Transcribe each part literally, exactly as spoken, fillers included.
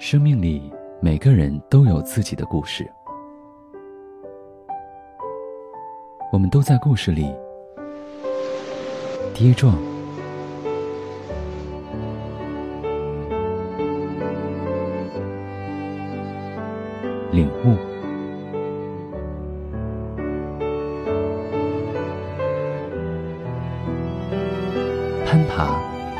生命里每个人都有自己的故事，我们都在故事里跌撞、领悟、攀爬、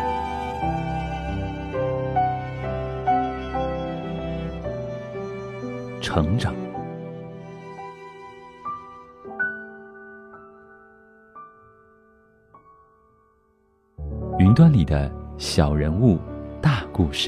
成长。云端里的小人物，大故事。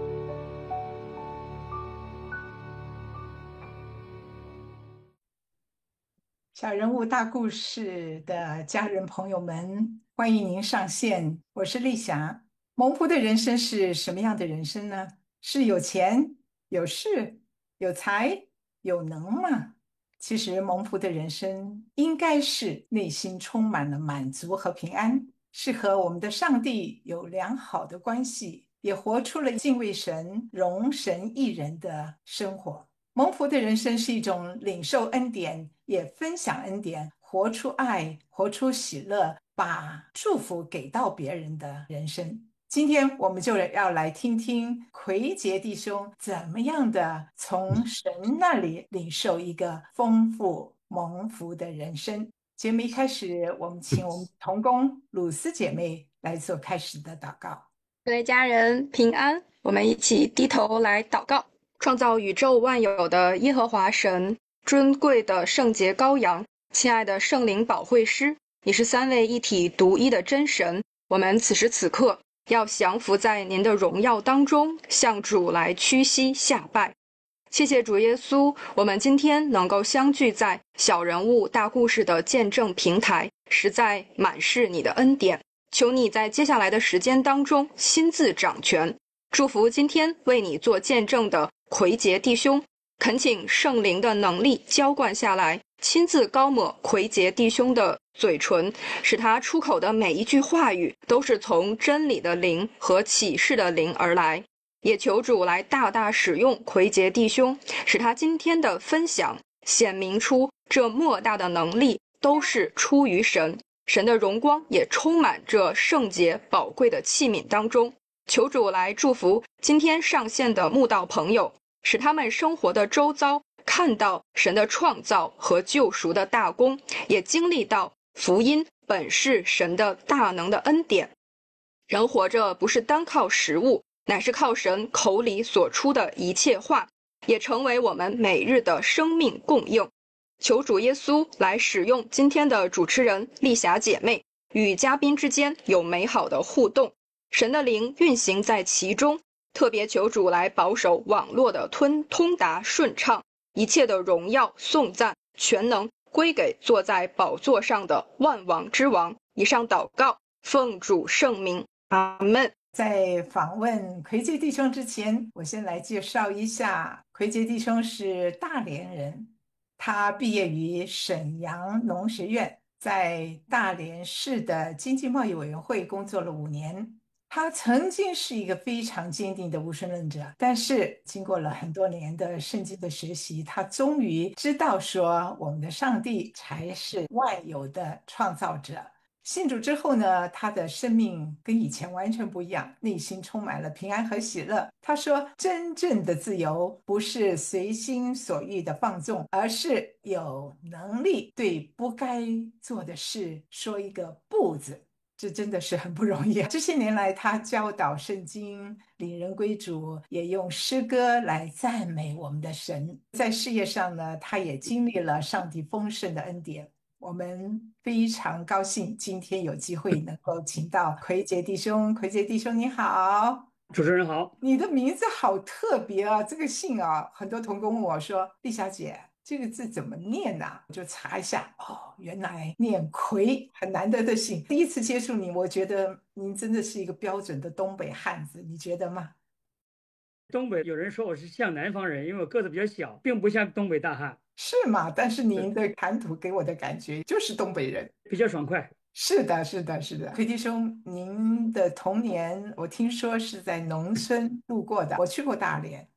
小人物大故事的家人朋友们，欢迎您上线，我是丽霞。蒙福的人生是什么样的人生呢？是有钱、有势、有才、有能吗？其实蒙福的人生应该是内心充满了满足和平安，是和我们的上帝有良好的关系，也活出了敬畏神、容神益人的生活。蒙福的人生是一种领受恩典，也分享恩典，活出爱，活出喜乐，把祝福给到别人的人生。今天我们就要来听听奎杰弟兄怎么样的从神那里领受一个丰富蒙福的人生。节目一开始，我们请我们同工鲁斯姐妹来做开始的祷告。 各位家人平安，我们一起低头来祷告。创造宇宙万有的耶和华神，尊贵的圣洁羔羊，亲爱的圣灵保惠师，你是三位一体独一的真神。我们此时此刻要降服在您的荣耀当中，向主来屈膝下拜。谢谢主耶稣，我们今天能够相聚在小人物大故事的见证平台，实在满是你的恩典。求你在接下来的时间当中亲自掌权，祝福今天为你做见证的奎杰弟兄，恳请圣灵的能力浇灌下来，亲自高抹奎杰弟兄的嘴唇，使他出口的每一句话语都是从真理的灵和启示的灵而来。也求主来大大使用奎杰弟兄，使他今天的分享显明出这莫大的能力都是出于神，神的荣光也充满这圣洁宝贵的器皿当中。求主来祝福今天上线的慕道朋友，使他们生活的周遭看到神的创造和救赎的大功，也经历到福音本是神的大能的恩典。人活着不是单靠食物，乃是靠神口里所出的一切话，也成为我们每日的生命供应。求主耶稣来使用今天的主持人丽霞姐妹，与嘉宾之间有美好的互动，神的灵运行在其中。特别求主来保守网络的吞通达顺畅，一切的荣耀颂赞全能归给坐在宝座上的万王之王。以上祷告奉主圣名，阿们。 在访问奎杰弟兄之前，我先来介绍一下，奎杰弟兄是大连人，他毕业于沈阳农学院，在大连市的经济贸易委员会工作了五年。他曾经是一个非常坚定的无神论者，但是经过了很多年的圣经的学习，他终于知道说，我们的上帝才是万有的创造者。信主之后呢，他的生命跟以前完全不一样，内心充满了平安和喜乐。他说，真正的自由不是随心所欲的放纵，而是有能力对不该做的事说一个不字。这真的是很不容易啊。这些年来，他教导圣经，领人归主，也用诗歌来赞美我们的神。在事业上呢，他也经历了上帝丰盛的恩典。我们非常高兴今天有机会能够请到奎杰弟兄。奎杰弟兄你好。 主持人好。 你的名字好特别啊，这个姓啊，很多同工问我说，丽霞姐这个字怎么念呢、啊？我就查一下，哦，原来念奎，很难得的姓。第一次接触你，我觉得您真的是一个标准的东北汉子，你觉得吗？ 东北有人说我是像南方人，因为我个子比较小，并不像东北大汉。 是吗？但是您的谈吐给我的感觉就是东北人， 比较爽快。 是的，是的，是的。奎弟兄，您的童年我听说是在农村度过的，我去过大连，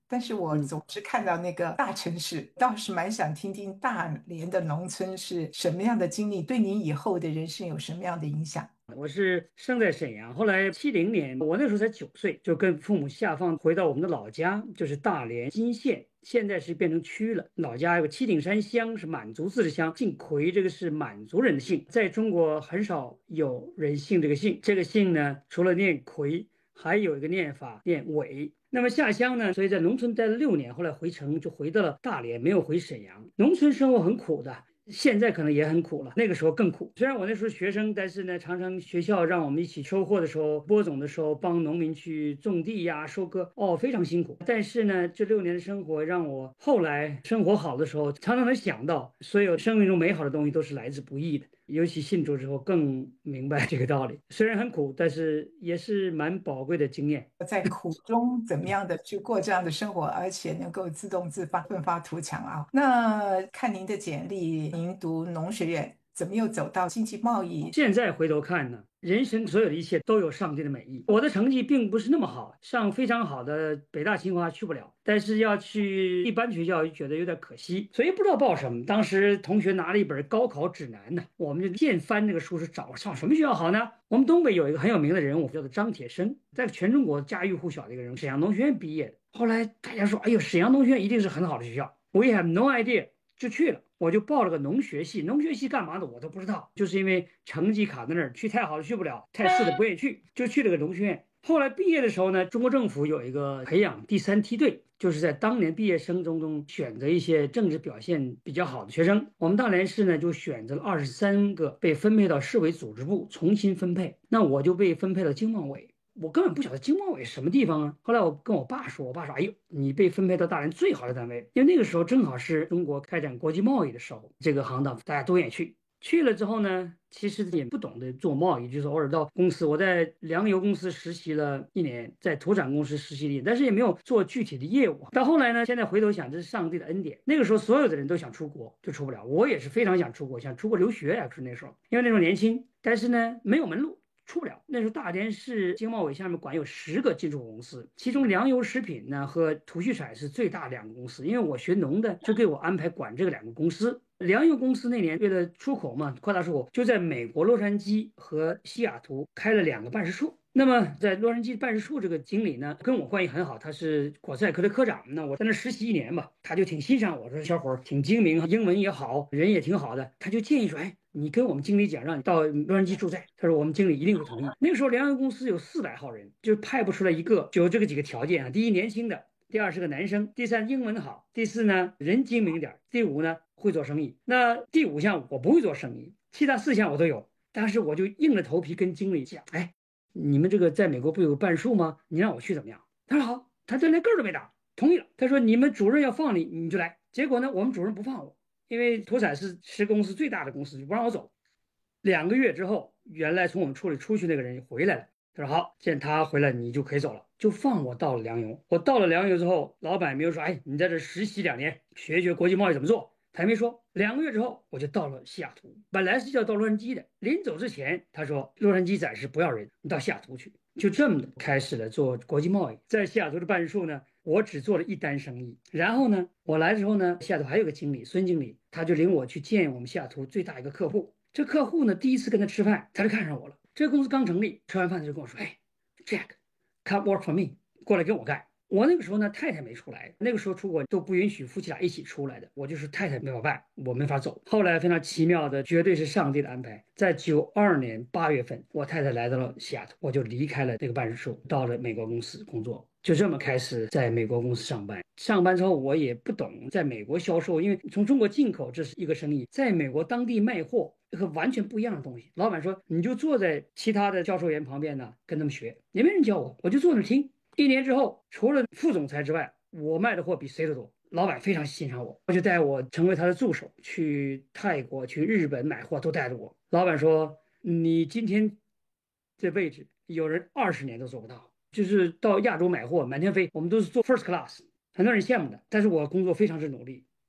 但是我总是看到那个大城市，倒是蛮想听听大连的农村是什么样的经历，对您以后的人生有什么样的影响？ 我是生在沈阳，后来七零年，我那时候才九岁，就跟父母下放回到我们的老家，就是大连金县，现在是变成区了。老家有个七顶山乡，是满族自治乡，姓奎，这个是满族人的姓，在中国很少有人姓这个姓。这个姓呢，除了念奎，还有一个念法念伟。那么下乡呢，所以在农村待了六年，后来回城就回到了大连，没有回沈阳。农村生活很苦的。现在可能也很苦了，那个时候更苦。虽然我那时候学生，但是呢，常常学校让我们一起收获的时候、播种的时候，帮农民去种地呀、收割，哦，非常辛苦。但是呢，这六年的生活让我后来生活好的时候，常常能想到，所有生命中美好的东西都是来自不易的。尤其信主之后更明白这个道理，虽然很苦，但是也是蛮宝贵的经验。 在苦中怎么样的去过这样的生活，而且能够自动自发、奋发图强啊！那看您的简历，您读农学院，怎么又走到经济贸易？ 现在回头看呢，人生所有的一切都有上帝的美意。我的成绩并不是那么好，上非常好的北大清华去不了，但是要去一般学校觉得有点可惜，所以不知道报什么。当时同学拿了一本高考指南呢，我们就现翻那个书，是找上什么学校好呢？我们东北有一个很有名的人物叫做张铁生，在全中国家喻户晓的一个人物，沈阳农学院毕业的。后来大家说，哎呦，沈阳农学院一定是很好的学校。We have no idea，就去了。我就报了个农学系，农学系干嘛的我都不知道，就是因为成绩卡在那儿，去太好了去不了，太次的不愿意去，就去了个农学院。后来毕业的时候呢，中国政府有一个培养第三梯队，就是在当年毕业生中中选择一些政治表现比较好的学生。我们大连市呢就选择了二十三个被分配到市委组织部重新分配，那我就被分配到经贸委。我根本不晓得经贸委是什么地方啊。后来我跟我爸说，我爸说：“哎呦，你被分配到大连最好的单位，因为那个时候正好是中国开展国际贸易的时候，这个行当大家都愿意去。”去了之后呢，其实也不懂得做贸易，就是偶尔到公司，我在粮油公司实习了一年，在土产公司实习了一年，但是也没有做具体的业务。到后来呢，现在回头想，这是上帝的恩典。那个时候所有的人都想出国，就出不了。我也是非常想出国，想出国留学呀，是那时候，因为那时候年轻，但是呢没有门路。出不了。那时候大连市经贸委下面管有十个进出口公司，其中粮油食品呢和土畜产是最大两个公司。因为我学农的，就给我安排管这个两个公司。粮油公司那年为了出口嘛，扩大出口，就在美国洛杉矶和西雅图开了两个办事处。那么在洛杉矶办事处这个经理呢，跟我关系很好，他是果菜科的科长。那我在那实习一年吧，他就挺欣赏我，说小伙挺精明，英文也好，人也挺好的。他就建议说，哎，你跟我们经理讲，让你到洛杉矶驻在。他说我们经理一定会同意。那个时候粮油公司有四百号人，就派不出来一个，就有这个几个条件啊：第一，年轻的；第二是个男生；第三，英文好；第四呢，人精明点；第五呢，会做生意。那第五项我不会做生意，其他四项我都有。当时我就硬着头皮跟经理讲，哎。你们这个在美国不有个办事处吗？你让我去怎么样？他说好，他这连个儿都没打，同意了。他说你们主任要放你，你就来。结果呢，我们主任不放我，因为土产是是公司最大的公司，就不让我走。两个月之后，原来从我们处里出去那个人回来了。他说好，见他回来你就可以走了，就放我到了粮油。我到了粮油之后，老板没有说，哎，你在这实习两年，学学国际贸易怎么做。他也没说。两个月之后，我就到了西雅图。本来是要到洛杉矶的，临走之前，他说洛杉矶暂时不要人，你到西雅图去。就这么开始了做国际贸易。在西雅图的办事处呢，我只做了一单生意。然后呢，我来的时候呢，西雅图还有个经理孙经理，他就领我去见我们西雅图最大一个客户。这客户呢，第一次跟他吃饭，他就看上我了。这个公司刚成立，吃完饭他就跟我说：“哎 ，Jack，come work for me， 过来跟我干。”我那个时候呢，太太没出来，那个时候出国都不允许夫妻俩一起出来的。我就是太太没法办，我没法走。后来非常奇妙的，绝对是上帝的安排，在九二年八月份，我太太来到了西雅图，我就离开了这个办事处，到了美国公司工作。就这么开始在美国公司上班。上班之后，我也不懂在美国销售，因为从中国进口这是一个生意，在美国当地卖货和完全不一样的东西。老板说，你就坐在其他的销售员旁边呢，跟他们学，也没人教我，我就坐那听。一年之后，除了副总裁之外，我卖的货比谁都多。老板非常欣赏我，我就带我成为他的助手，去泰国、去日本买货都带着我。老板说：“你今天这位置，有人二十年都做不到。就是到亚洲买货，满天飞，我们都是坐 first class， 很多人羡慕的。但是我工作非常之努力。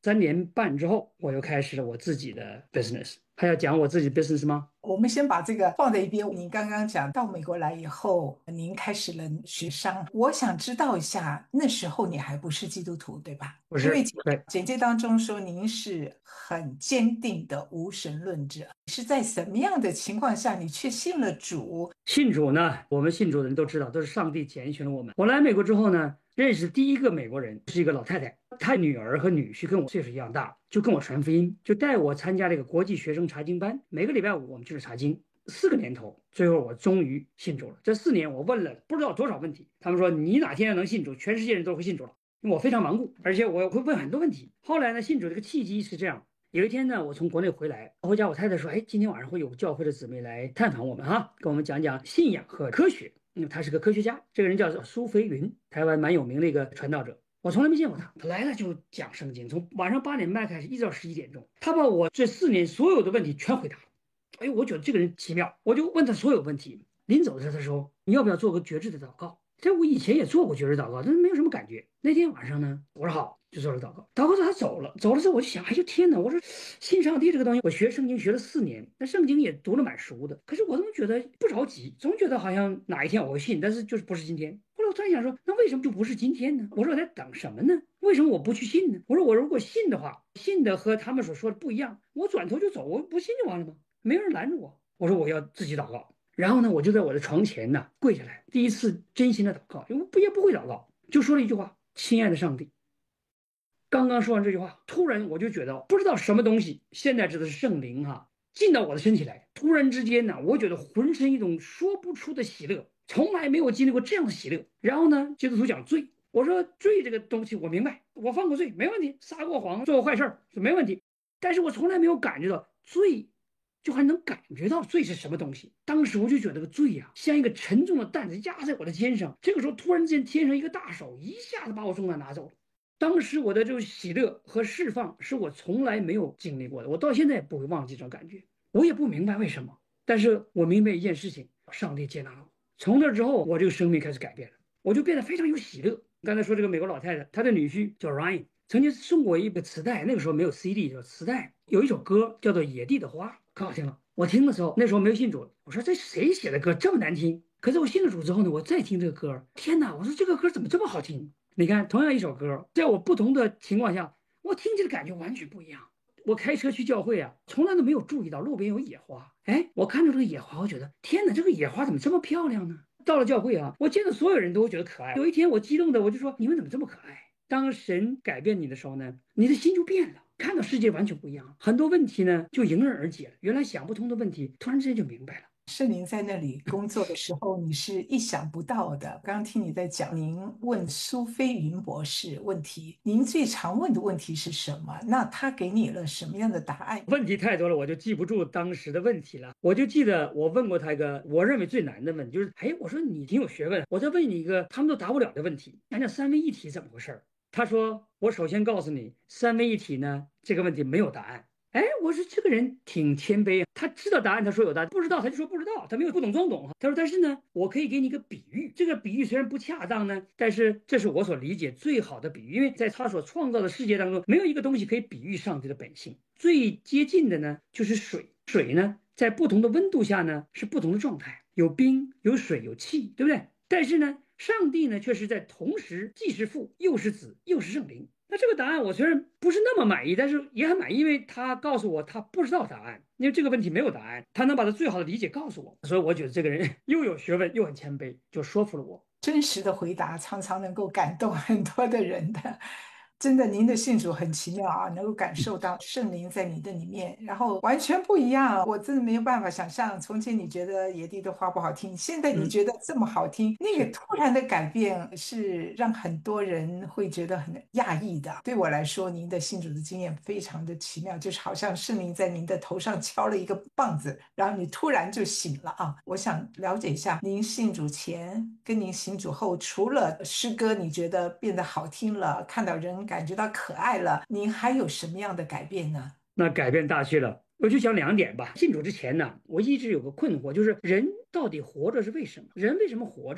三年半之后，我又开始了我自己的 business。还要讲我自己 business 吗？ 我们先把这个放在一边。您刚刚讲到美国来以后，您开始了学商，我想知道一下，那时候你还不是基督徒，对吧？ 不是， 因为对， 简介当中说您是很坚定的无神论者，是在什么样的情况下你却信了主？ 信主呢，我们信主的人都知道，都是上帝拣选了我们。我来美国之后呢，认识第一个美国人是一个老太太，她女儿和女婿跟我岁数一样大，就跟我传福音，就带我参加这个国际学生查经班，每个礼拜五我们就是查经。四个年头，最后我终于信主了。这四年我问了不知道多少问题，他们说你哪天要能信主，全世界人都会信主了。因为我非常顽固，而且我会问很多问题。后来呢，信主这个契机是这样：有一天呢，我从国内回来，回家我太太说：“哎，今天晚上会有教会的姊妹来探访我们哈，跟我们讲讲信仰和科学。”因为他是个科学家，这个人叫苏飞云，台湾蛮有名的一个传道者。我从来没见过他，他来了就讲圣经，从晚上八点半开始一直到十一点钟，他把我这四年所有的问题全回答了。哎，我觉得这个人奇妙，我就问他所有问题。临走的时候，他说：“你要不要做个绝志的祷告？”这我以前也做过绝志祷告，但是没有什么感觉。那天晚上呢，我说好，就做了祷告。祷告之后他走了，走了之后我就想，哎呦天哪！我说信上帝这个东西，我学圣经学了四年，那圣经也读了蛮熟的，可是我怎么觉得不着急，总觉得好像哪一天我会信，但是就是不是今天。后来我突然想说，那为什么就不是今天呢？我说我在等什么呢？为什么我不去信呢？我说我如果信的话，信的和他们所说的不一样，我转头就走，我不信就完了吗？没有人拦着我。我说我要自己祷告。然后呢，我就在我的床前呢跪下来，第一次真心的祷告，因为不也不会祷告，就说了一句话：“亲爱的上帝。”刚刚说完这句话，突然我就觉得不知道什么东西，现在指的是圣灵哈，进到我的身体来。突然之间呢，我觉得浑身一种说不出的喜乐，从来没有经历过这样的喜乐。然后呢，基督徒讲罪，我说罪这个东西我明白，我犯过罪没问题，撒过谎，做过坏事儿是没问题，但是我从来没有感觉到罪。就还能感觉到罪是什么东西。当时我就觉得个罪呀、啊，像一个沉重的担子压在我的肩上。这个时候突然之间天上一个大手一下子把我从那拿走了。当时我的这种喜乐和释放是我从来没有经历过的，我到现在也不会忘记这种感觉。我也不明白为什么，但是我明白一件事情：上帝接纳了我。从那之后，我这个生命开始改变了，我就变得非常有喜乐。刚才说这个美国老太太，她的女婿叫 Ryan， 曾经送过一个磁带，那个时候没有 C D， 叫磁带，有一首歌叫做《野地的花》。可好听了，我听的时候那时候没有信主，我说这谁写的歌这么难听？可是我信了主之后呢，我再听这个歌，天哪！我说这个歌怎么这么好听？你看，同样一首歌，在我不同的情况下，我听起来感觉完全不一样。我开车去教会啊，从来都没有注意到路边有野花，哎，我看到这个野花，我觉得天哪，这个野花怎么这么漂亮呢？到了教会啊，我见到所有人都会觉得可爱。有一天我激动的我就说：“你们怎么这么可爱？”当神改变你的时候呢，你的心就变了。看到世界完全不一样，很多问题呢就迎刃而解了。原来想不通的问题，突然之间就明白了。 是您在那里工作的时候，你是意想不到的。刚刚听你在讲，您问苏飞云博士问题，您最常问的问题是什么？那他给你了什么样的答案？ 问题太多了，我就记不住当时的问题了。我就记得我问过他一个我认为最难的问题，就是哎，我说你挺有学问，我再问你一个他们都答不了的问题，讲讲三位一体怎么回事？他说：“我首先告诉你，三位一体呢这个问题没有答案。”哎，我说这个人挺谦卑啊，他知道答案，他说有答案；不知道他就说不知道，他没有不懂装懂。他说：“但是呢，我可以给你一个比喻，这个比喻虽然不恰当呢，但是这是我所理解最好的比喻，因为在他所创造的世界当中，没有一个东西可以比喻上帝的本性。最接近的呢就是水，水呢在不同的温度下呢是不同的状态，有冰、有水、有气，对不对？但是呢。”上帝呢，却是在同时既是父又是子又是圣灵。那这个答案我虽然不是那么满意，但是也很满意，因为他告诉我他不知道答案，因为这个问题没有答案，他能把他最好的理解告诉我，所以我觉得这个人又有学问又很谦卑，就说服了我。 真实的回答常常能够感动很多的人的。真的，您的信主很奇妙啊，能够感受到圣灵在你的里面，然后完全不一样。我真的没有办法想象，从前你觉得野地的花不好听，现在你觉得这么好听，嗯、那个突然的改变是让很多人会觉得很讶异的。对我来说，您的信主的经验非常的奇妙，就是好像圣灵在您的头上敲了一个棒子，然后你突然就醒了啊！我想了解一下，您信主前跟您信主后，除了诗歌你觉得变得好听了，看到人感觉到可爱了，您还有什么样的改变呢？ 那改变大去了，我就讲两点吧。信主之前呢，我一直有个困惑，就是人到底活着是为什么？人为什么活着呢？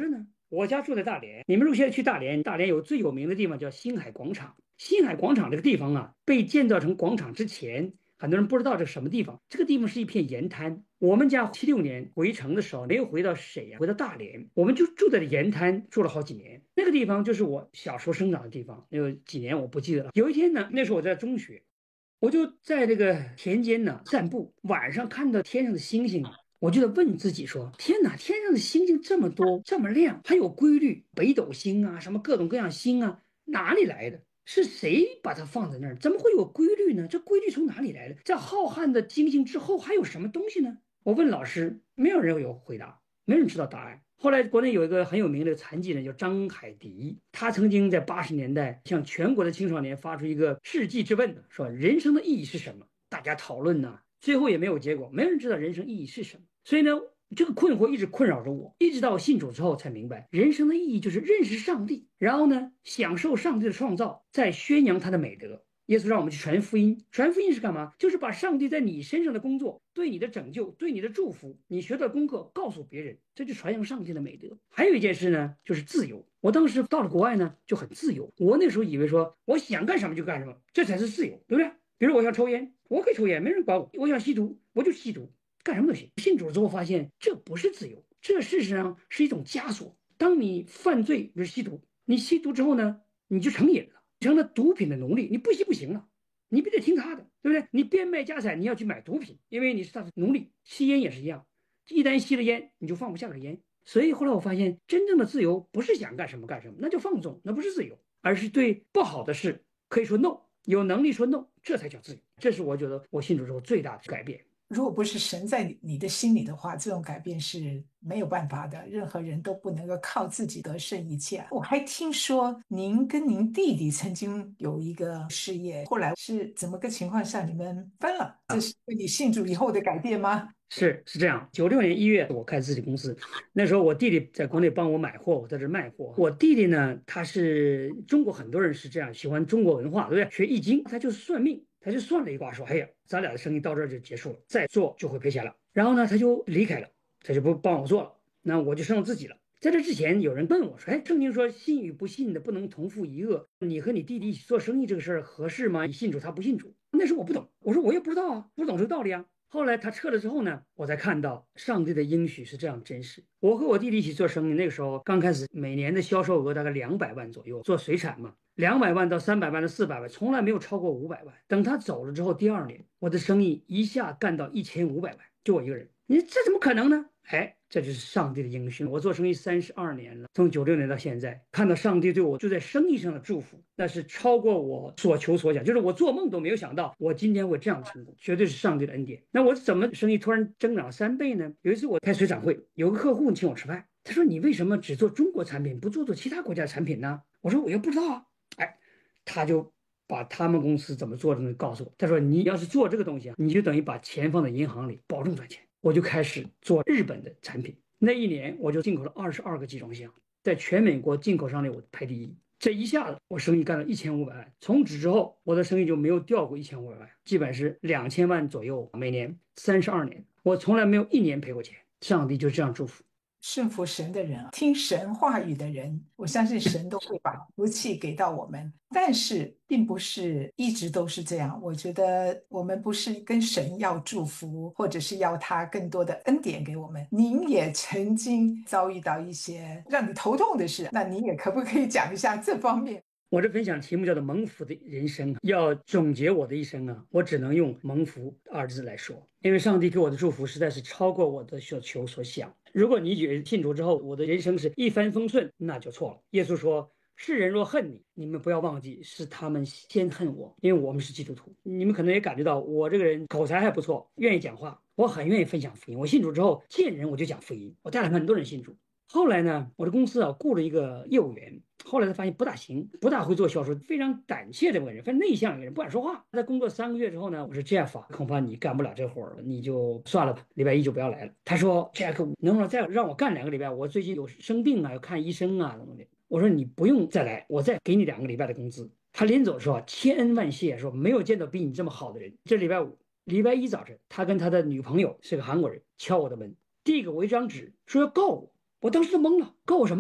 我家住在大连，你们如果现在去大连，大连有最有名的地方叫星海广场。星海广场这个地方啊，被建造成广场之前，很多人不知道这是什么地方。这个地方是一片盐滩。我们家七六年回城的时候，没有回到沈阳，回到大连，我们就住在盐滩，住了好几年。那个地方就是我小时候生长的地方，有几年我不记得了。有一天呢，那时候我在中学，我就在这个田间呢散步，晚上看到天上的星星，我就在问自己说：天哪，天上的星星这么多，这么亮，还有规律，北斗星啊，什么各种各样星啊，哪里来的？是谁把它放在那儿？怎么会有规律呢？这规律从哪里来的？在浩瀚的星星之后还有什么东西呢？我问老师，没有人有回答，没人知道答案。后来国内有一个很有名的残疾人叫张海迪，他曾经在八十年代向全国的青少年发出一个世纪之问，说人生的意义是什么？大家讨论呢，最后也没有结果，没有人知道人生意义是什么。所以呢，这个困惑一直困扰着我，一直到我信主之后才明白，人生的意义就是认识上帝，然后呢，享受上帝的创造，再宣扬他的美德。耶稣让我们去传福音，传福音是干嘛？就是把上帝在你身上的工作，对你的拯救，对你的祝福，你学的功课告诉别人，这就传扬上帝的美德。还有一件事呢，就是自由。我当时到了国外呢，就很自由。我那时候以为说，我想干什么就干什么，这才是自由，对不对？比如我想抽烟，我可以抽烟，没人管我；我想吸毒，我就吸毒，干什么都行。信主之后发现，这不是自由，这事实上是一种枷锁。当你犯罪，比如吸毒，你吸毒之后呢，你就成瘾了。成了毒品的奴隶，你不吸不行了，你必须得听他的，对不对？你变卖家产，你要去买毒品，因为你是他的奴隶。吸烟也是一样，一旦吸了烟，你就放不下个烟。所以后来我发现，真正的自由不是想干什么干什么，那就放纵，那不是自由，而是对不好的事可以说 no， 有能力说 no， 这才叫自由。这是我觉得我信主之后最大的改变。 如果不是神在你的心里的话，这种改变是没有办法的，任何人都不能够靠自己得胜一切。我还听说您跟您弟弟曾经有一个事业，后来是怎么个情况下你们分了？这是你信主以后的改变吗？ 是是这样，九六年一月我开自己公司，那时候我弟弟在国内帮我买货，我在这卖货。我弟弟呢，他是中国很多人是这样，喜欢中国文化，对不对？学易经，他就是算命，他就算了一卦，说：“哎呀，咱俩的生意到这儿就结束了，再做就会赔钱了。”然后呢，他就离开了，他就不帮我做了，那我就剩自己了。在这之前，有人问我说：“哎，圣经说信与不信的不能同负一恶，你和你弟弟一起做生意这个事儿合适吗？你信主，他不信主。”那时候我不懂，我说我也不知道啊，不懂这个道理啊。后来他撤了之后呢，我才看到上帝的应许是这样真实。我和我弟弟一起做生意，那个时候刚开始，每年的销售额大概两百万左右，做水产嘛，两百万到三百万到四百万，从来没有超过五百万。等他走了之后，第二年我的生意一下干到一千五百万，就我一个人，你这怎么可能呢？哎，这就是上帝的应许。我做生意三十二年了，从九六年到现在，看到上帝对我就在生意上的祝福，那是超过我所求所想，就是我做梦都没有想到，我今天会这样成功，绝对是上帝的恩典。那我怎么生意突然增长三倍呢？有一次我开水产会，有个客户请我吃饭，他说：“你为什么只做中国产品，不做做其他国家的产品呢？”我说：“我又不知道啊。”哎，他就把他们公司怎么做的告诉我。他说：“你要是做这个东西啊，你就等于把钱放在银行里，保证赚钱。”我就开始做日本的产品。那一年我就进口了二十二个集装箱，在全美国进口商里我排第一。这一下子我生意干到一千五百万，从此之后我的生意就没有掉过一千五百万，基本是两千万左右每年，三十二年，我从来没有一年赔过钱。上帝就这样祝福。 顺服神的人，听神话语的人，我相信神都会把福气给到我们。但是并不是一直都是这样，我觉得我们不是跟神要祝福，或者是要他更多的恩典给我们。您也曾经遭遇到一些让你头痛的事，那您也可不可以讲一下这方面？ 我这分享题目叫做蒙福的人生，要总结我的一生啊，我只能用蒙福二字来说，因为上帝给我的祝福实在是超过我的所求所想。如果你以为信主之后我的人生是一帆风顺，那就错了。耶稣说：“世人若恨你，你们不要忘记是他们先恨我，因为我们是基督徒。”你们可能也感觉到我这个人口才还不错，愿意讲话，我很愿意分享福音。我信主之后见人我就讲福音，我带了很多人信主。后来呢，我的公司啊雇了一个业务员，后来他发现不大行，不大会做销售，非常胆怯这么个人，非常内向一个人，不敢说话。在工作三个月之后呢，我说 Jeff 恐怕你干不了这活了，你就算了吧，礼拜一就不要来了。他说 Jack 能不能再让我干两个礼拜？我最近有生病啊，要看医生啊，怎么的？我说你不用再来，我再给你两个礼拜的工资。他临走说千恩万谢，说没有见到比你这么好的人。这礼拜五，礼拜一早晨，他跟他的女朋友是个韩国人敲我的门，递给我一张纸，说要告我。我当时就懵了，告我什么？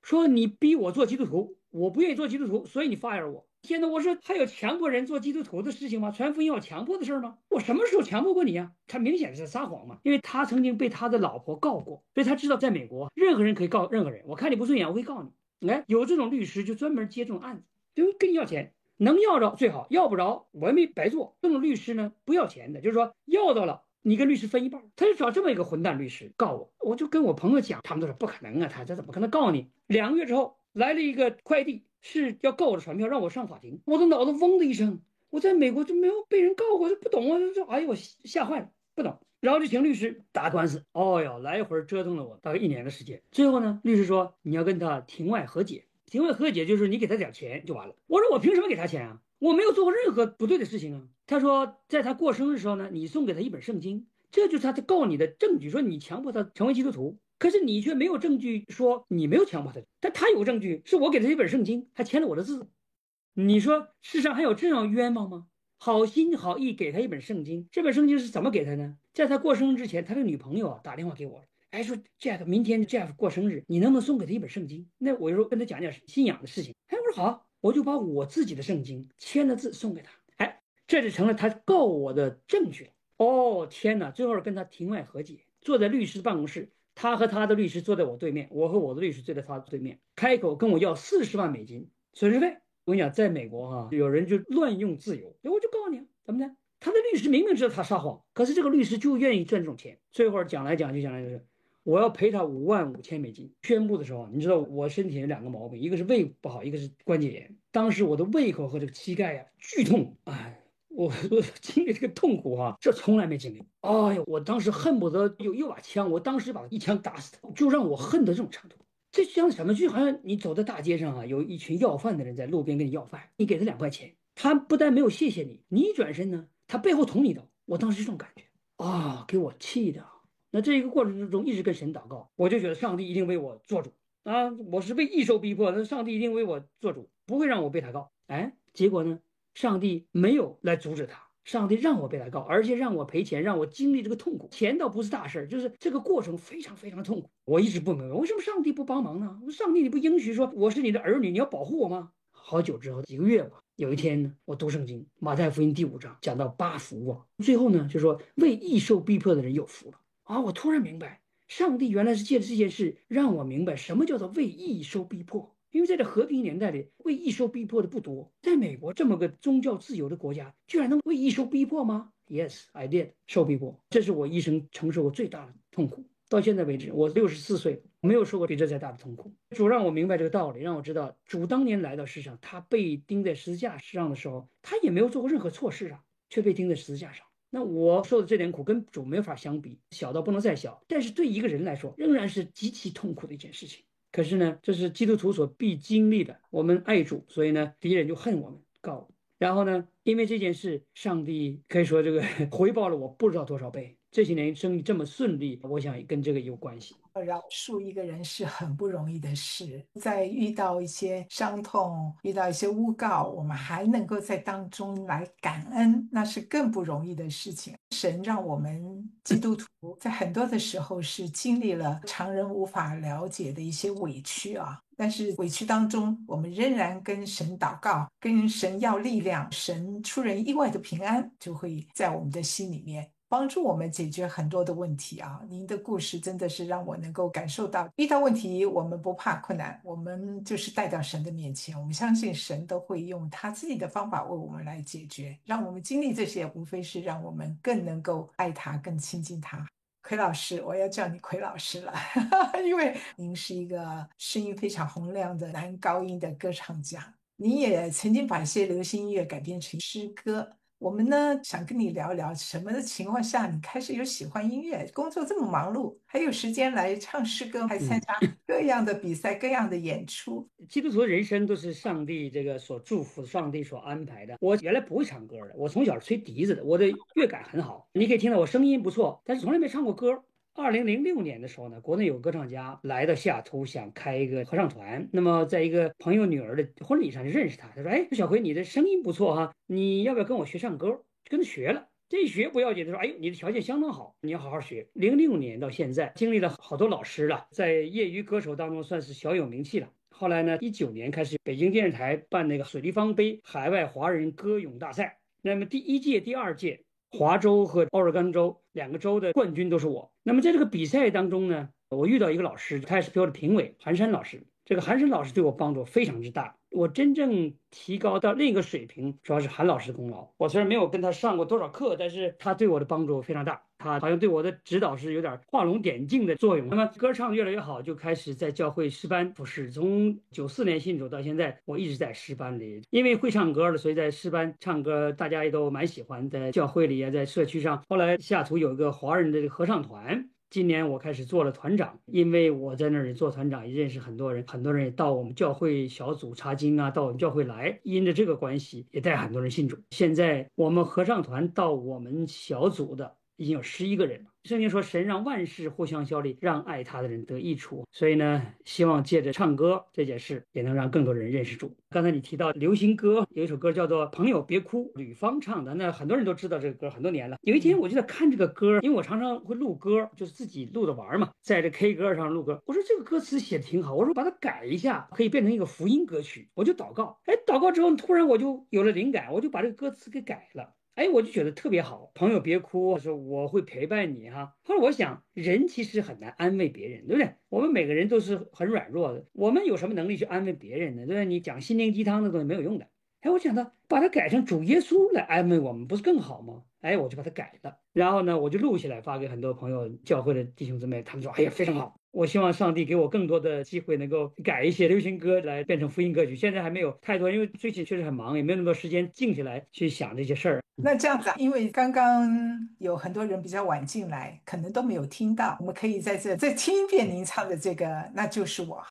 说你逼我做基督徒，我不愿意做基督徒，所以你 fire 我。天哪，我说还有强迫人做基督徒的事情吗？传福音要强迫的事吗？我什么时候强迫过你呀？他明显是在撒谎嘛，因为他曾经被他的老婆告过，所以他知道在美国任何人可以告任何人，我看你不顺眼，我会告你。哎，有这种律师就专门接这种案子，就跟你要钱，能要着最好，要不着我也没白做。这种律师呢不要钱的，就是说要到了你跟律师分一半。他就找这么一个混蛋律师告我，我就跟我朋友讲，他们都说不可能啊，他这怎么可能告你？两个月之后来了一个快递。是要告我的传票，让我上法庭，我的脑子嗡的一声。我在美国就没有被人告过，就不懂啊，这哎呦我吓坏了，不懂。然后就请律师打官司，哦哟，来回折腾了我大概一年的时间。最后呢，律师说你要跟他庭外和解，庭外和解就是你给他点钱就完了。我说我凭什么给他钱啊？我没有做过任何不对的事情啊。他说在他过生日的时候呢，你送给他一本圣经，这就是他告你的证据，说你强迫他成为基督徒。可是你却没有证据说你没有强迫他，但他有证据，是我给他一本圣经，还签了我的字。你说世上还有这样冤枉吗？好心好意给他一本圣经，这本圣经是怎么给他呢？在他过生日之前，他的女朋友啊打电话给我，哎说 Jack， 明天 Jeff 过生日，你能不能送给他一本圣经？那我就说跟他讲讲信仰的事情。哎，我说好，我就把我自己的圣经签了字送给他。哎，这就成了他告我的证据了。哦天哪！最后跟他庭外和解，坐在律师办公室。他和他的律师坐在我对面，我和我的律师坐在他对面，开口跟我要四十万美金损失费。我跟你讲，在美国哈、啊，有人就乱用自由，我就告诉你啊，怎么的？他的律师明明知道他撒谎，可是这个律师就愿意赚这种钱。最后讲来讲去讲来就是，我要赔他五万五千美金。宣布的时候，你知道我身体有两个毛病，一个是胃不好，一个是关节炎。当时我的胃口和这个膝盖呀、啊、剧痛，哎。我我经历这个痛苦哈、啊，这从来没经历。哎呦，我当时恨不得有一把枪，我当时把一枪打死他，就让我恨到这种程度。这像什么？就好像你走在大街上啊，有一群要饭的人在路边跟你要饭，你给他两块钱，他不但没有谢谢你，你一转身呢，他背后捅你一刀。我当时这种感觉啊，给我气的。那这一个过程之中，一直跟神祷告，我就觉得上帝一定为我做主啊！我是被异受逼迫，那上帝一定为我做主，不会让我被他告。哎，结果呢？上帝没有来阻止他，上帝让我被他告，而且让我赔钱，让我经历这个痛苦。钱倒不是大事，就是这个过程非常非常痛苦。我一直不明白，为什么上帝不帮忙呢？上帝你不应许说我是你的儿女，你要保护我吗？好久之后，几个月吧，有一天呢，我读圣经，马太福音第五章讲到八福啊，最后呢就说为义受逼迫的人有福了啊！我突然明白，上帝原来是借着这件事让我明白什么叫做为义受逼迫。因为在这和平年代里，为义受逼迫的不多。在美国这么个宗教自由的国家，居然能为义受逼迫吗 ？Yes, I did， 受逼迫，这是我一生承受过最大的痛苦。到现在为止，我六十四岁，没有受过比这再大的痛苦。主让我明白这个道理，让我知道主当年来到世上，他被钉在十字架上的时候，他也没有做过任何错事啊，却被钉在十字架上。那我受的这点苦跟主没法相比，小到不能再小，但是对一个人来说，仍然是极其痛苦的一件事情。可是呢，这是基督徒所必经历的。我们爱主，所以呢，敌人就恨我们，告我。然后呢，因为这件事，上帝可以说这个回报了我不知道多少倍。这些年生意这么顺利，我想也跟这个有关系。 饶恕一个人是很不容易的事，在遇到一些伤痛、遇到一些诬告，我们还能够在当中来感恩，那是更不容易的事情。神让我们基督徒在很多的时候是经历了常人无法了解的一些委屈啊，但是委屈当中，我们仍然跟神祷告，跟神要力量，神出人意外的平安就会在我们的心里面。帮助我们解决很多的问题啊！您的故事真的是让我能够感受到，遇到问题我们不怕困难，我们就是带到神的面前，我们相信神都会用他自己的方法为我们来解决。让我们经历这些，无非是让我们更能够爱他，更亲近他。奎老师，我要叫你奎老师了，因为您是一个声音非常洪亮的男高音的歌唱家，您也曾经把一些流行音乐改编成诗歌。我们呢想跟你聊聊什么的情况下你开始有喜欢音乐，工作这么忙碌，还有时间来唱诗歌，还参加各样的比赛、各样的演出。 基督徒的人生都是上帝这个所祝福、上帝所安排的。我原来不会唱歌的，我从小吹笛子的，我的乐感很好，你可以听到我声音不错，但是从来没唱过歌。二零零六年的时候呢，国内有歌唱家来到西雅图，想开一个合唱团。那么在一个朋友女儿的婚礼上就认识他，他说：“哎，小奎，你的声音不错哈，你要不要跟我学唱歌？”就跟他学了。 这一学不要紧，他说：“哎呦，你的条件相当好，你要好好学。”零六年到现在，经历了好多老师了，在业余歌手当中算是小有名气了。后来呢，一九年开始，北京电视台办那个水立方杯海外华人歌咏大赛。那么第一届、第二届，华州和奥尔干州两个州的冠军都是我。那么在这个比赛当中呢，我遇到一个老师，他也是标的评委韩山老师。这个韩山老师对我帮助非常之大，我真正提高到另一个水平，主要是韩老师的功劳。我虽然没有跟他上过多少课，但是他对我的帮助非常大，他好像对我的指导是有点画龙点睛的作用。那么歌唱越来越好，就开始在教会诗班服侍。从九四年信主到现在，我一直在诗班里，因为会唱歌了，所以在诗班唱歌大家也都蛮喜欢，在教会里啊，在社区上。后来西雅图有一个华人的合唱团。今年我开始做了团长，因为我在那里做团长，也认识很多人，很多人也到我们教会小组查经啊，到我们教会来，因着这个关系，也带很多人信主。现在我们合唱团到我们小组的已经有十一个人了。圣经说，神让万事互相效力，让爱他的人得益处。所以呢，希望借着唱歌这件事，也能让更多人认识主。刚才你提到流行歌，有一首歌叫做《朋友别哭》，吕方唱的，那很多人都知道这个歌，很多年了。有一天我就在看这个歌，因为我常常会录歌，就是自己录着玩嘛，在这 K 歌上录歌。我说这个歌词写的挺好，我说把它改一下，可以变成一个福音歌曲。我就祷告，哎，祷告之后突然我就有了灵感，我就把这个歌词给改了。哎，我就觉得特别好，朋友别哭，说我会陪伴你哈。后来我想，人其实很难安慰别人，对不对？我们每个人都是很软弱的，我们有什么能力去安慰别人呢？对不对？你讲心灵鸡汤的东西没有用的。哎，我想到把它改成主耶稣来安慰我们，不是更好吗？哎，我就把它改了，然后呢，我就录下来发给很多朋友、教会的弟兄姊妹，他们说：“哎呀，非常好。”我希望上帝给我更多的机会，能够改一些流行歌来变成福音歌曲。现在还没有太多，因为最近确实很忙，也没有那么多时间静下来去想这些事儿。 那这样子啊，因为刚刚有很多人比较晚进来，可能都没有听到，我们可以在这再听一遍您唱的这个《那就是我》。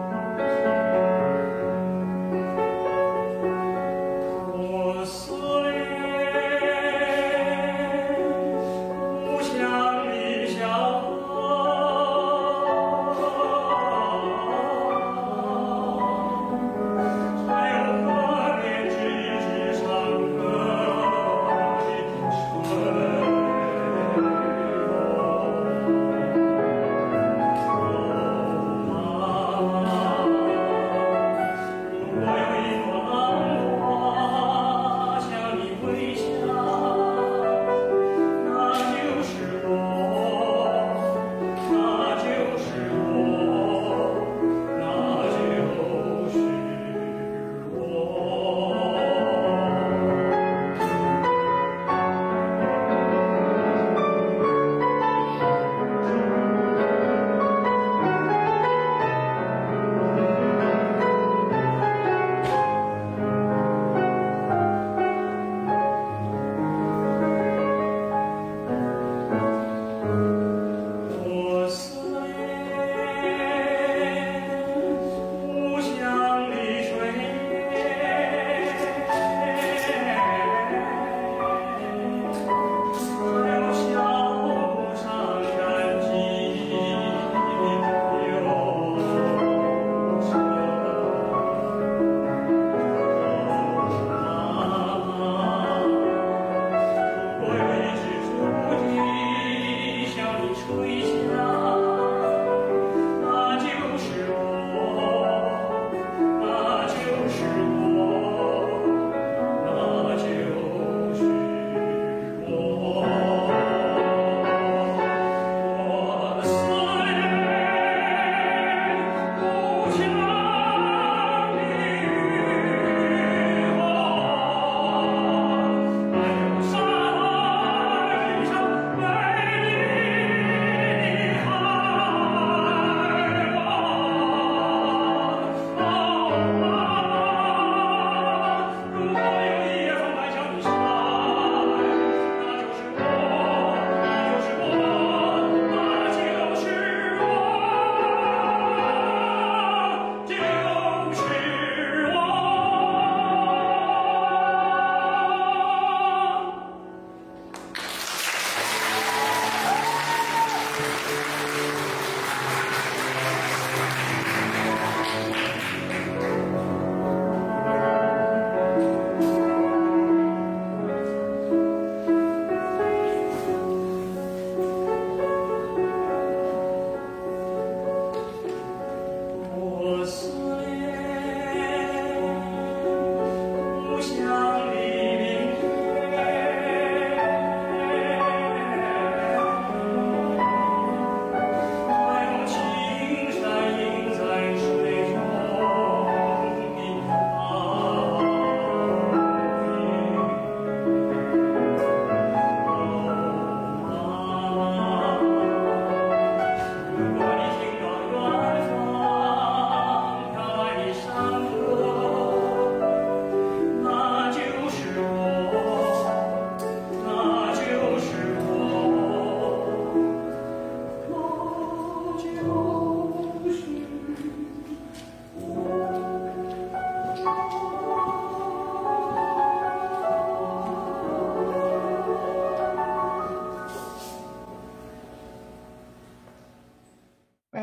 我虽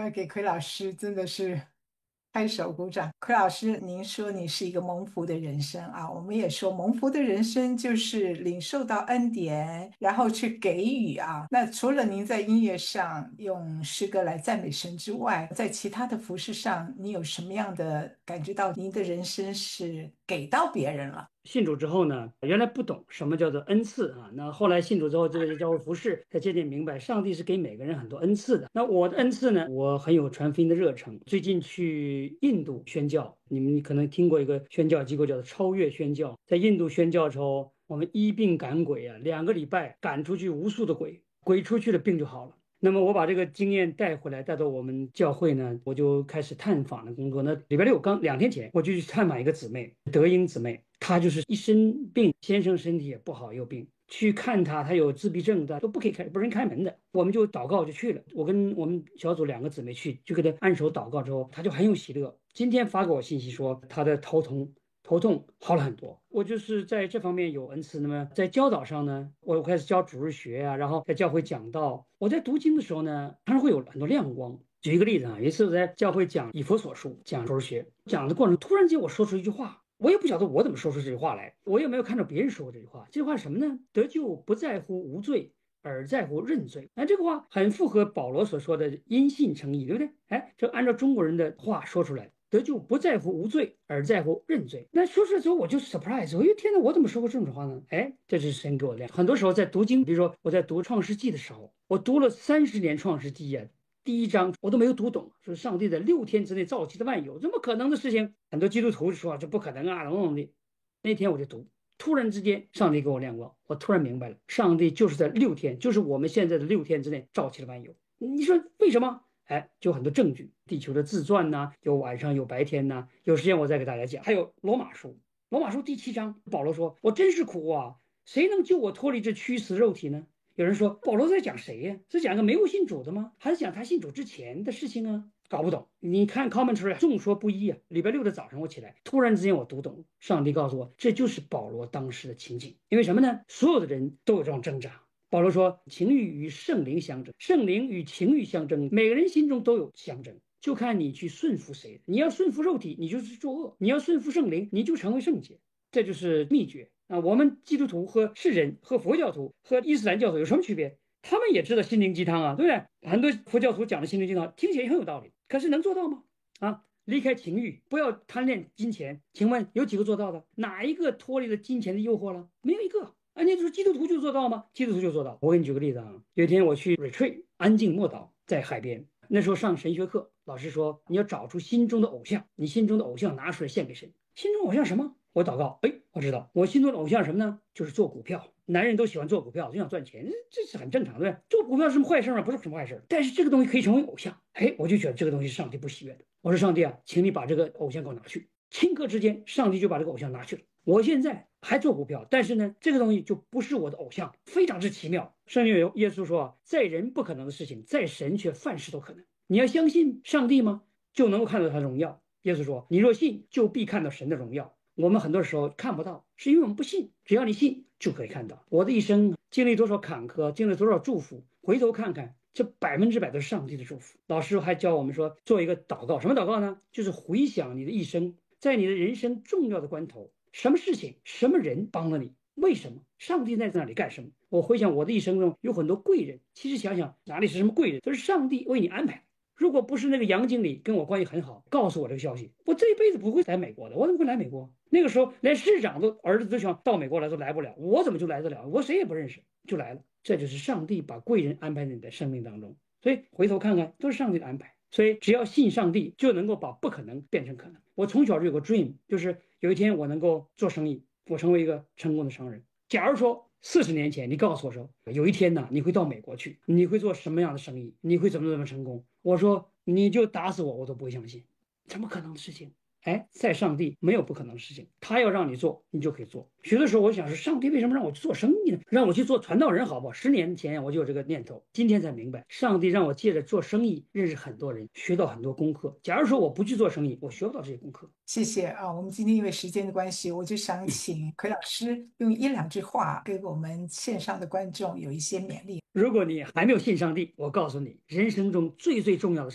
呃，给奎老师真的是拍手鼓掌。奎老师，您说你是一个蒙福的人生啊，我们也说蒙福的人生就是领受到恩典，然后去给予啊。那除了您在音乐上用诗歌来赞美神之外，在其他的服饰上，你有什么样的感觉到您的人生是给到别人了？ 信主之后呢，原来不懂什么叫做恩赐啊。那后来信主之后，这个教会服侍，才渐渐明白，上帝是给每个人很多恩赐的。那我的恩赐呢，我很有传福音的热忱。最近去印度宣教，你们可能听过一个宣教机构叫做超越宣教，在印度宣教的时候，我们医病赶鬼啊，两个礼拜赶出去无数的鬼，鬼出去了，病就好了。那么我把这个经验带回来，带到我们教会呢，我就开始探访的工作。那礼拜六刚两天前，我就去探访一个姊妹，德英姊妹，她就是一身病，先生身体也不好，有病，去看她，她有自闭症的，都不可以开，不人开门的。我们就祷告就去了，我跟我们小组两个姊妹去，就给她按手祷告之后，她就很有喜乐。今天发给我信息说，她的头痛。头痛好了很多，我就是在这方面有恩赐。那么在教导上呢，我开始教主日学啊，然后在教会讲道。我在读经的时候呢，当然会有很多亮光。举一个例子啊，有一次我在教会讲以弗所书，讲主日学，讲的过程，突然间我说出一句话，我也不晓得我怎么说出这句话来，我也没有看到别人说过这句话。这句话是什么呢？得救不在乎无罪，而在乎认罪。那这个话很符合保罗所说的因信称义，对不对？哎，这按照中国人的话说出来。得救不在乎无罪，而在乎认罪。那说出来之后，我就 surprise， 我一天哪，我怎么说过这种话呢？哎，这是神给我亮。很多时候在读经，比如说我在读创世纪的时候，我读了三十年创世纪呀，第一章我都没有读懂，说上帝在六天之内造起的万有，怎么可能的事情？很多基督徒就说这不可能啊，等等的。那天我就读，突然之间，上帝给我亮光，我突然明白了，上帝就是在六天，就是我们现在的六天之内造起了万有。你说为什么？哎，就很多证据，地球的自转呐、啊，有晚上有白天呐、啊，有时间我再给大家讲。还有罗马书，罗马书第七章，保罗说：“我真是苦啊，谁能救我脱离这屈死肉体呢？”有人说，保罗在讲谁呀？是讲个没有信主的吗？还是讲他信主之前的事情啊？搞不懂。你看 commentary 众说不一啊。礼拜六的早上我起来，突然之间我读懂了，上帝告诉我，这就是保罗当时的情景。因为什么呢？所有的人都有这种挣扎。保罗说，情欲与圣灵相争，圣灵与情欲相争，每个人心中都有相争，就看你去顺服谁。你要顺服肉体，你就是作恶；你要顺服圣灵，你就成为圣洁。这就是秘诀啊！我们基督徒和世人、和佛教徒、和伊斯兰教徒有什么区别？他们也知道心灵鸡汤啊，对不对？很多佛教徒讲的心灵鸡汤听起来也很有道理，可是能做到吗？啊，离开情欲，不要贪恋金钱。请问有几个做到的？哪一个脱离了金钱的诱惑了？没有一个。啊，你说基督徒就做到吗？基督徒就做到。我给你举个例子啊，有一天我去 retreat 安静默祷，在海边，那时候上神学课，老师说你要找出心中的偶像，你心中的偶像拿出来献给神。心中偶像什么？我祷告，哎，我知道我心中的偶像是什么呢？就是做股票。男人都喜欢做股票，就想赚钱，这是很正常，对不对？做股票是什么坏事吗？不是什么坏事，但是这个东西可以成为偶像。哎，我就觉得这个东西是上帝不喜悦的。我说上帝啊，请你把这个偶像给我拿去。顷刻之间，上帝就把这个偶像拿去了。我现在还做股票，但是呢，这个东西就不是我的偶像，非常之奇妙。圣经有耶稣说，在人不可能的事情，在神却凡事都可能。你要相信上帝吗？就能够看到他的荣耀。耶稣说，你若信，就必看到神的荣耀。我们很多时候看不到，是因为我们不信。只要你信，就可以看到。我的一生经历多少坎坷，经历多少祝福，回头看看，这百分之百都是上帝的祝福。老师还教我们说，做一个祷告，什么祷告呢？就是回想你的一生，在你的人生重要的关头，什么事情、什么人帮了你？为什么？上帝在那里干什么？我回想我的一生中有很多贵人，其实想想哪里是什么贵人，都是上帝为你安排。如果不是那个杨经理跟我关系很好，告诉我这个消息，我这一辈子不会来美国的。我怎么会来美国？那个时候连市长都儿子都想到美国来，都来不了，我怎么就来得了？我谁也不认识，就来了。这就是上帝把贵人安排在你的生命当中。所以回头看看，都是上帝的安排。所以只要信上帝，就能够把不可能变成可能。我从小就有个 dream， 就是有一天我能够做生意，我成为一个成功的商人。假如说四十年前你告诉我说，有一天呢，你会到美国去，你会做什么样的生意，你会怎么怎么成功，我说你就打死我，我都不会相信，怎么可能的事情？哎，在上帝没有不可能的事情，他要让你做，你就可以做。许多时候我想说，上帝为什么让我去做生意呢？让我去做传道人好不好？十年前我就有这个念头，今天才明白，上帝让我借着做生意认识很多人，学到很多功课。假如说我不去做生意，我学不到这些功课。 谢谢啊，我们今天因为时间的关系，我就想请奎老师用一两句话给我们线上的观众有一些勉励。 如果你还没有信上帝，我告诉你，人生中最最重要的事情，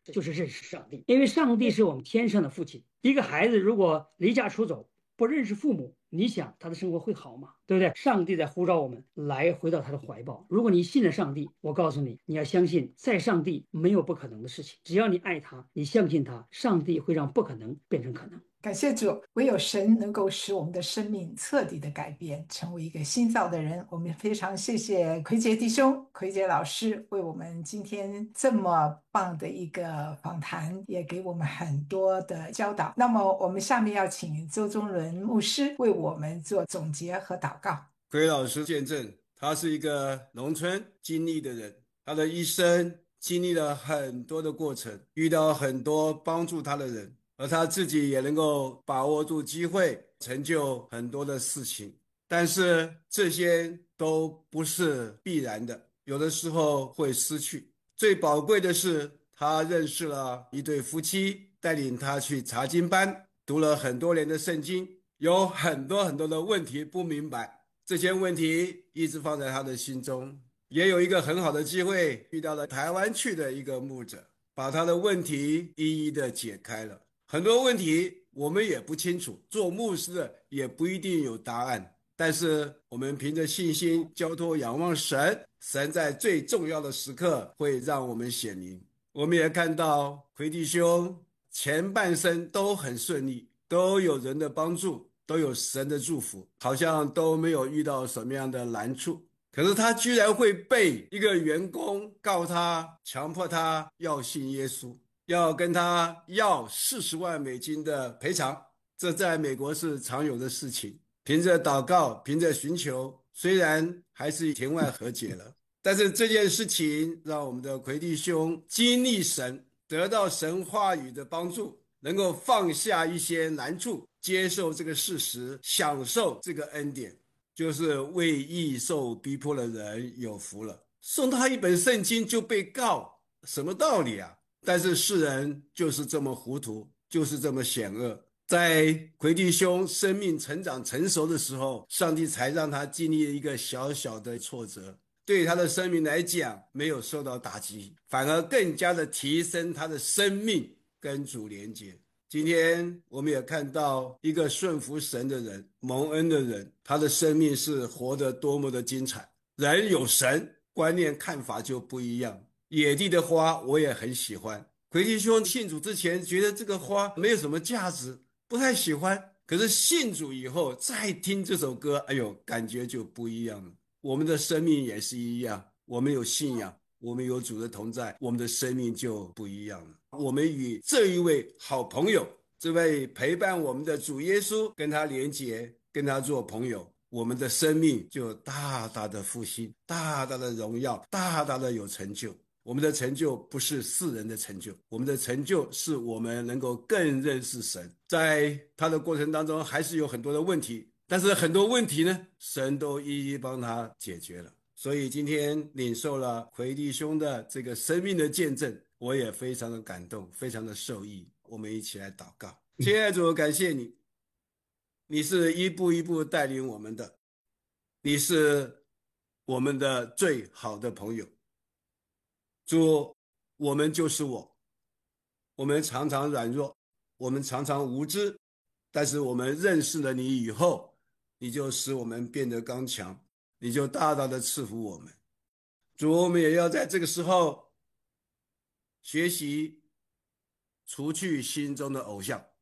这就是认识上帝。因为上帝是我们天上的父亲。一个孩子如果离家出走，不认识父母，你想他的生活会好吗？对不对？上帝在呼召我们来回到他的怀抱。如果你信了上帝，我告诉你，你要相信，在上帝没有不可能的事情。只要你爱他，你相信他，上帝会让不可能变成可能。 感谢主，唯有神能够使我们的生命彻底的改变，成为一个新造的人。我们非常谢谢奎杰弟兄、奎杰老师为我们今天这么棒的一个访谈，也给我们很多的教导。那么我们下面要请周宗伦牧师为我们做总结和祷告。 奎老师见证，他是一个农村经历的人，他的一生经历了很多的过程，遇到很多帮助他的人，而他自己也能够把握住机会，成就很多的事情。但是这些都不是必然的，有的时候会失去。最宝贵的是，他认识了一对夫妻，带领他去查经班，读了很多年的圣经，有很多很多的问题不明白，这些问题一直放在他的心中。也有一个很好的机会，遇到了台湾去的一个牧者，把他的问题一一的解开了。很多问题我们也不清楚，做牧师的也不一定有答案，但是我们凭着信心交托仰望神，神在最重要的时刻会让我们显灵。我们也看到奎弟兄前半生都很顺利，都有人的帮助，都有神的祝福，好像都没有遇到什么样的难处。可是他居然会被一个员工告他，强迫他要信耶稣，要跟他要四十万美金的赔偿，这在美国是常有的事情。凭着祷告，凭着寻求，虽然还是庭外和解了，但是这件事情让我们的奎弟兄经历神，得到神话语的帮助，能够放下一些难处，接受这个事实，享受这个恩典，就是为义受逼迫的人有福了。送他一本圣经就被告，什么道理啊？但是世人就是这么糊涂，就是这么险恶。在奎弟兄生命成长成熟的时候，上帝才让他经历了一个小小的挫折，对他的生命来讲没有受到打击，反而更加的提升他的生命跟主连结。今天我们也看到一个顺服神的人，蒙恩的人，他的生命是活得多么的精彩。人有神，观念看法就不一样。野地的花我也很喜欢，奎弟兄信主之前觉得这个花没有什么价值，不太喜欢，可是信主以后再听这首歌，哎呦，感觉就不一样了。我们的生命也是一样，我们有信仰，我们有主的同在，我们的生命就不一样了。我们与这一位好朋友，这位陪伴我们的主耶稣，跟他连结，跟他做朋友，我们的生命就大大的复兴，大大的荣耀，大大的有成就。我们的成就不是世人的成就，我们的成就是我们能够更认识神。在他的过程当中还是有很多的问题，但是很多问题呢，神都一一帮他解决了。所以今天领受了奎弟兄的这个生命的见证，我也非常的感动，非常的受益。我们一起来祷告。亲爱的主，感谢你，你是一步一步带领我们的，你是我们的最好的朋友。主，我们就是我，我们常常软弱，我们常常无知，但是我们认识了你以后，你就使我们变得刚强，你就大大的赐福我们。主，我们也要在这个时候学习除去心中的偶像。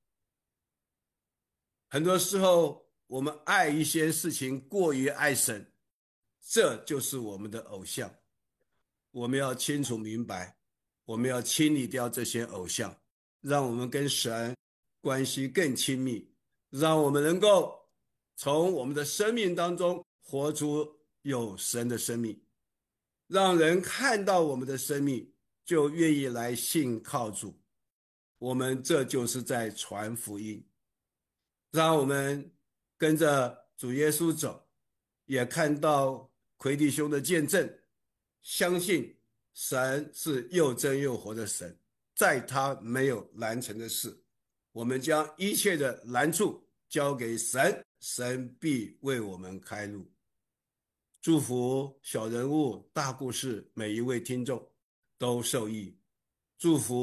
很多时候我们爱一些事情过于爱神，这就是我们的偶像。我们要清楚明白，我们要清理掉这些偶像，让我们跟神关系更亲密，让我们能够从我们的生命当中活出有神的生命，让人看到我们的生命就愿意来信靠主。我们这就是在传福音，让我们跟着主耶稣走，也看到奎弟兄的见证，相信神是又真又活的神，在他没有难成的事。我们将一切的难处交给神，神必为我们开路。祝福小人物大故事每一位听众都受益，祝福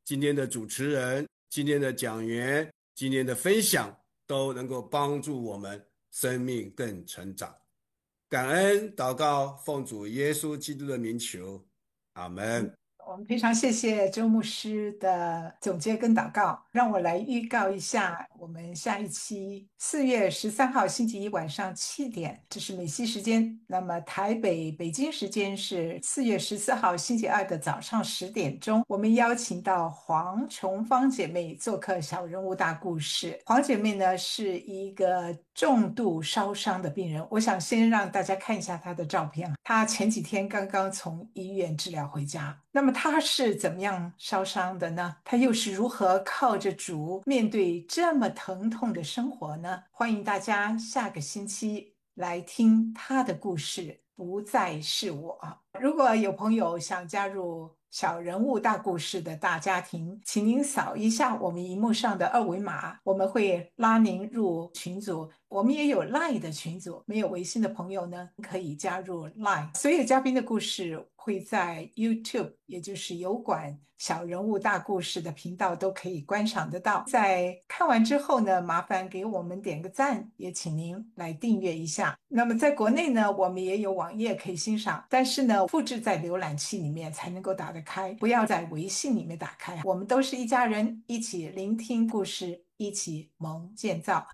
今天的主持人、今天的讲员、今天的分享都能够帮助我们生命更成长。感恩祷告，奉主耶稣基督的名求，阿们。 我们非常谢谢周牧师的总结跟祷告，让我来预告一下我们下一期四月十三号星期一晚上七点，这是美西时间。那么台北、北京时间是四月十四号星期二的早上十点钟，我们邀请到黄琼芳姐妹做客小人物大故事。黄姐妹呢是一个重度烧伤的病人，我想先让大家看一下她的照片。她前几天刚刚从医院治疗回家。那么他是怎么样烧伤的呢？他又是如何靠着主面对这么疼痛的生活呢？欢迎大家下个星期来听他的故事，不再是我。如果有朋友想加入小人物大故事的大家庭，请您扫一下我们荧幕上的二维码，我们会拉您入群组。我们也有 LINE 的群组，没有微信的朋友呢，可以加入 LINE。所有嘉宾的故事会在 YouTube， 也就是油管小人物大故事的频道都可以观赏得到。在看完之后呢，麻烦给我们点个赞，也请您来订阅一下。那么在国内呢，我们也有网页可以欣赏，但是呢，复制在浏览器里面才能够打得开，不要在微信里面打开。我们都是一家人，一起聆听故事，一起蒙建造。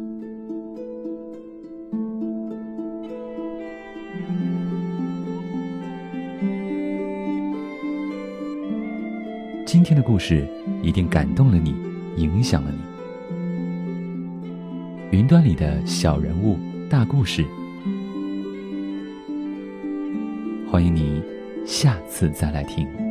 今天的故事一定感动了你，影响了你。云端里的小人物大故事，欢迎你下次再来听。